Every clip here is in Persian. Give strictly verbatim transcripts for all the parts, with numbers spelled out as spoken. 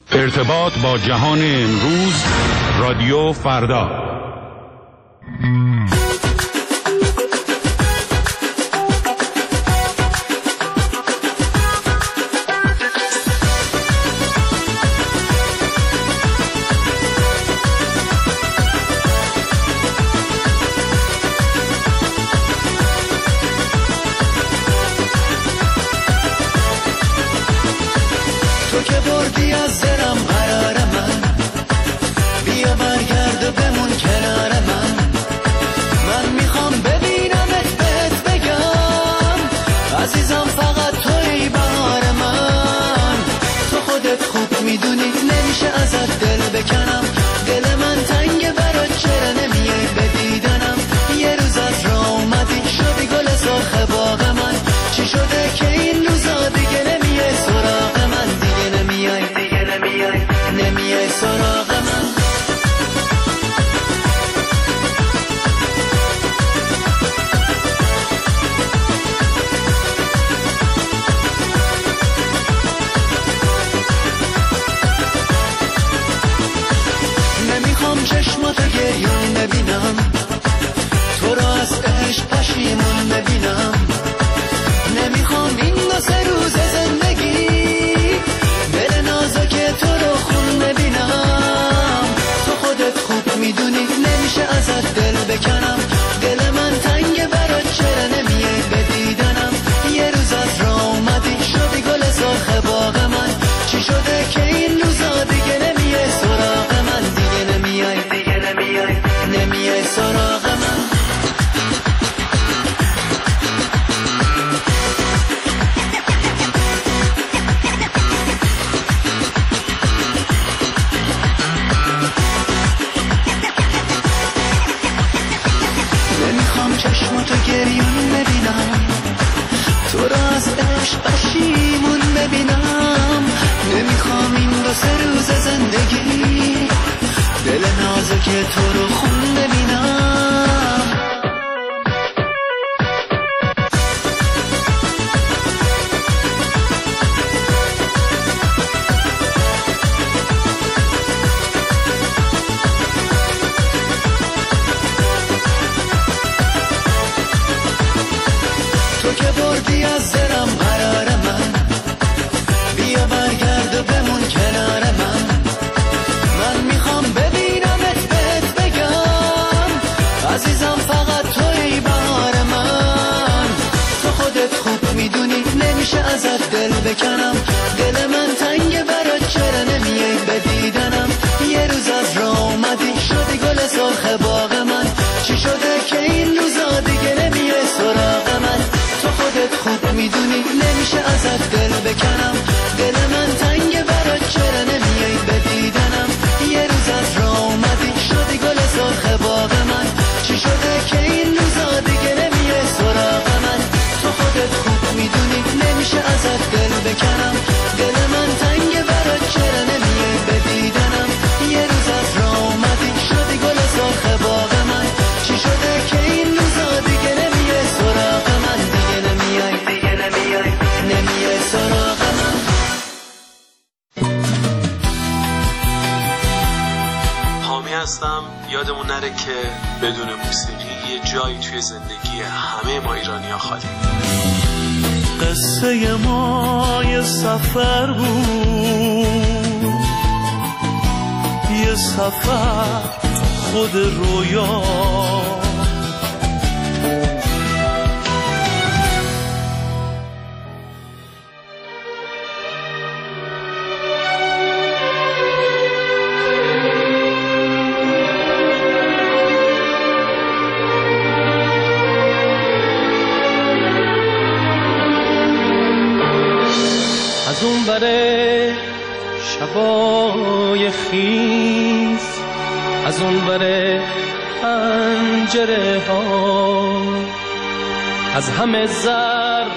ارتباط با جهان امروز، رادیو فردا. یادمون نره که بدون موسیقی یه جایی توی زندگی همه ما ایرانی‌ها خالی. قصه ما یه سفر بود، یه سفر خود رویا، از اون بره شبای خیز، از اون بره پنجره ها، از همه ذرات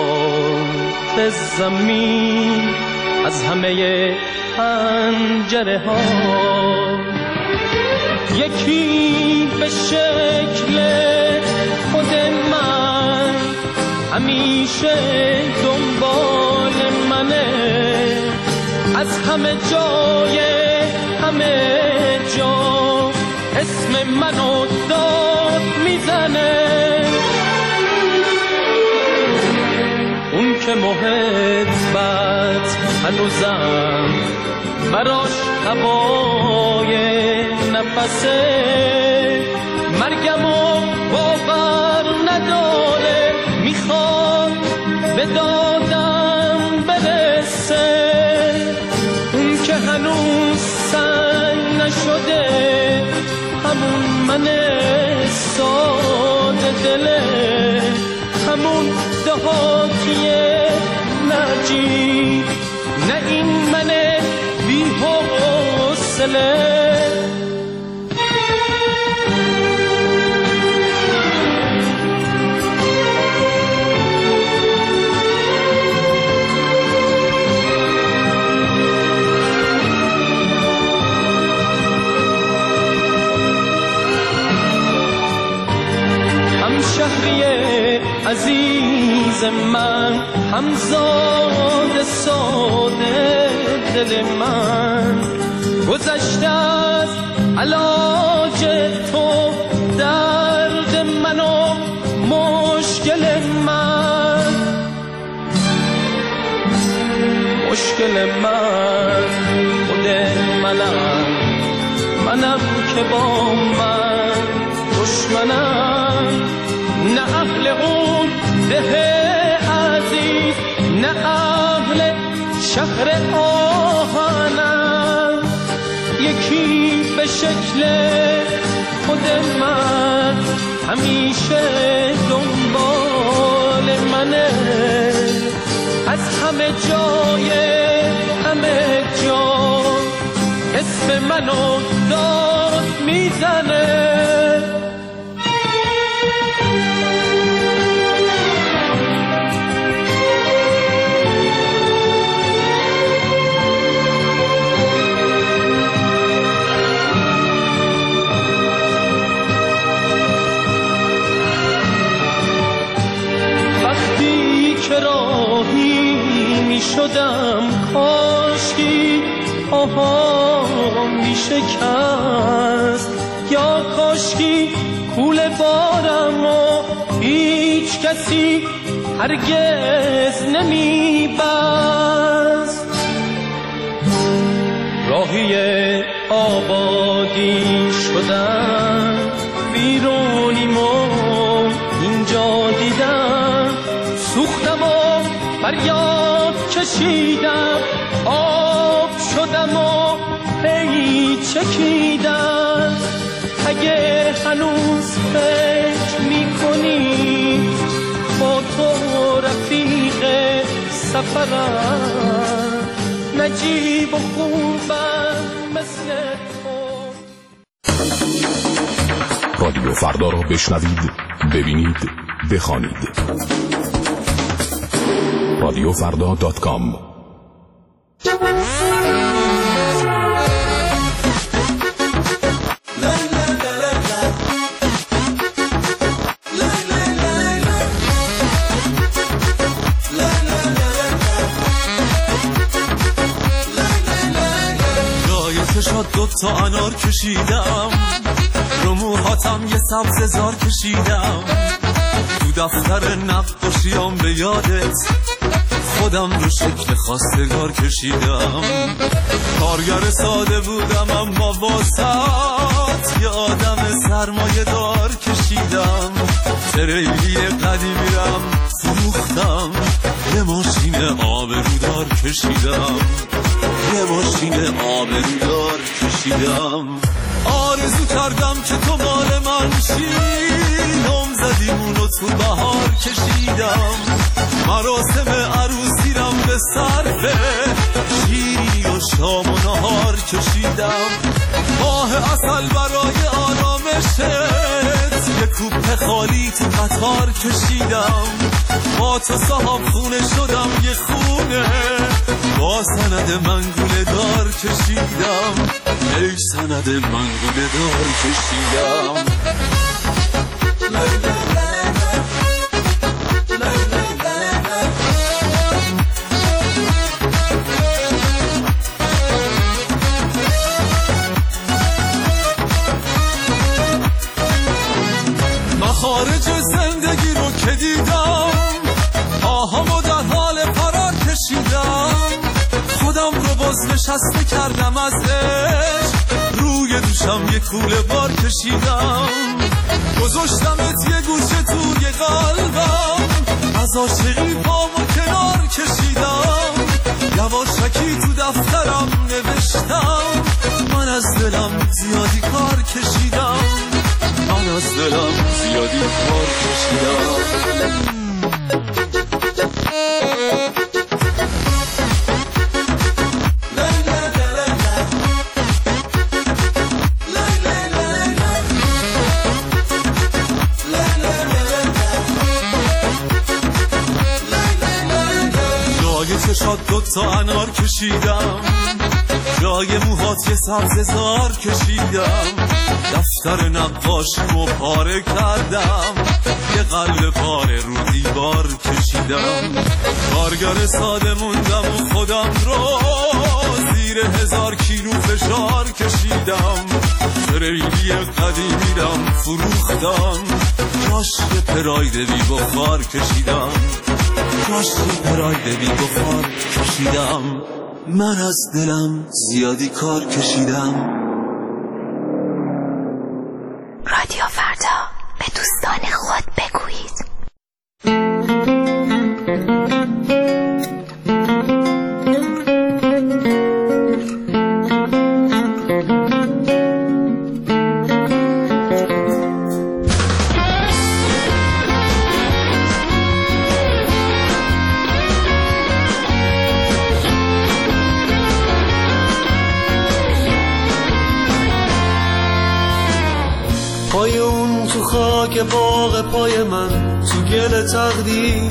زمین، از همه پنجره ها، یکی به شکل خود من همیشه دنبال منه، از همه جای همه جا اسم منو داد میزنه. اون که محبت هنوزم براش هوای نفسه، مرگمو باور نداره، میخواد به دادم برسه. اون که هنوز سنگ نشده همون من ساده دله، همون دهاتیه نجیب، نه این من بی حوصله. شهری عزیز من، همزاد ساده دل من، گذشته از علاج تو درد من و مشکل من. مشکل من خود منم، منم که با من دشمنم، نه اهل اون ده عزیز، نه اهل شهر آهنم. یکی به شکل خود من همیشه دنبال منه، از همه جای همه جا اسم منو داد میزنه. شدم کاشکی آها می شکست، یا کاشکی کوله بارم و هیچ کسی هرگز نمی بست. راهی آبادی شدم، بیرونیم و اینجا دیدم، سوختم و فریاد کشیدم، آب شدم و پی چکیدم. اگه هنوز فکر میکنی با تو رفیق سفرم، نجیب و خوبم مثل تو. رادیو فردا را بشنوید، ببینید، بخوانید. رادیو فردا دات کام. دو تا انار کشیدم، رو موهاتم یه سبز زار کشیدم، تو دفتر نقاشیام به یادت خودم رو شکل خواستگار کشیدم. کارگر ساده بودم اما واسط یه آدم سرمایه دار کشیدم. تریلی قدیمیرم فروختم، یه ماشین آبرودار کشیدم، یه ماشین آبرودار کشیدم. آرزو کردم که تو مال من شی، نام زدیمونو تو بهار کشیدم. مراسم عروسیرم به صرفه شیرینی و شام و نهار کشیدم. ماه عسل برای آرامشت یه کوپه خالی تو قطار کشیدم. با تو صاحب خونه شدم یه خونه، با سند منگوله دار کشیدم، ای سند منگوله دار کشیدم. دیدم آهامو در حال فرار کشیدم خودم رو باز نشسته کردم از عشق روی دوشم یه کوله بار کشیدم گذاشتمت یه گوشه توی قلبم از عاشقی پامو کنار کشیدم یواشکی تو دفترم نوشتم من از دلم زیادی کار کشیدم من از دلم زیادی کار کشیدم چشات دوتا انار کشیدم جای موهات یه سبز زار کشیدم دفتر نقاشیمو پاره کردم یه قلب پاره رو دیوار کشیدم کارگر ساده موندم و خودم رو زیر هزار کیلو فشار کشیدم ریلی قدیمیرم فروختم جاش یه پراید بی بخار کشیدم جاش یه پراید بی بخار کشیدم من از دلم زیادی کار کشیدم. رادیو فردا به دوستان خود بگویید. پای اون تو خاک باغ پای من تو گل تقدیر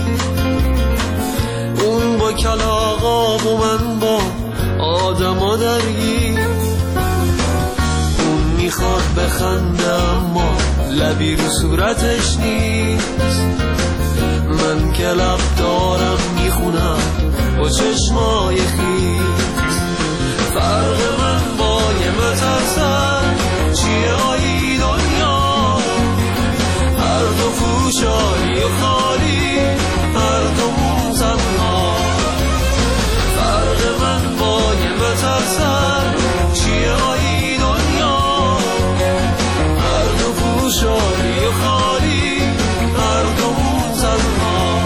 اون با کلاغاب و من با آدما درگیر اون میخواد بخنده اما لبی رو صورتش نیست من که لب دارم میخونم با چشمای خیز فرق من با یه مترسن چیه آیی دنیا هر دو پوشانی و خالی هر دو موزنها فرق من با یه مترسن چیه آیی دنیا هر دو پوشانی و خالی هر دو موزنها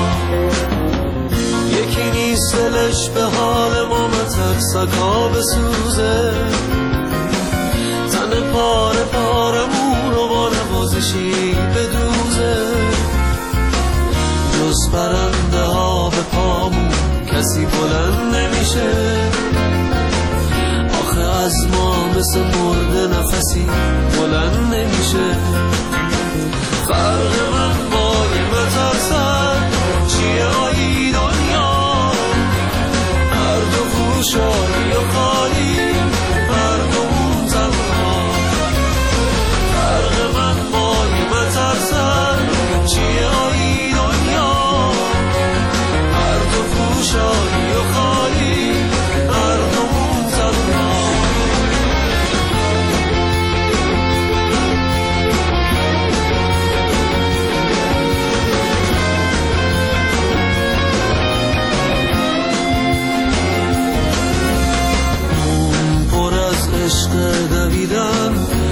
یکی نیست دلش به حال ما مترسکا بسوزه تن پاره پارمون رو با نوازشی بدوزه جز پرنده ها به پامون کسی بلند نمیشه آخه از ما مثل مرده نفسی بلند نمیشه فرق من با یه مترسن چیه آیی دنیا هر دو پوشانی و خالی هر دو موزنها فرق من با یه مترسن چیه آیی دنیا هر دو پوشانی و خالی هر دو موزنها عشق دویدن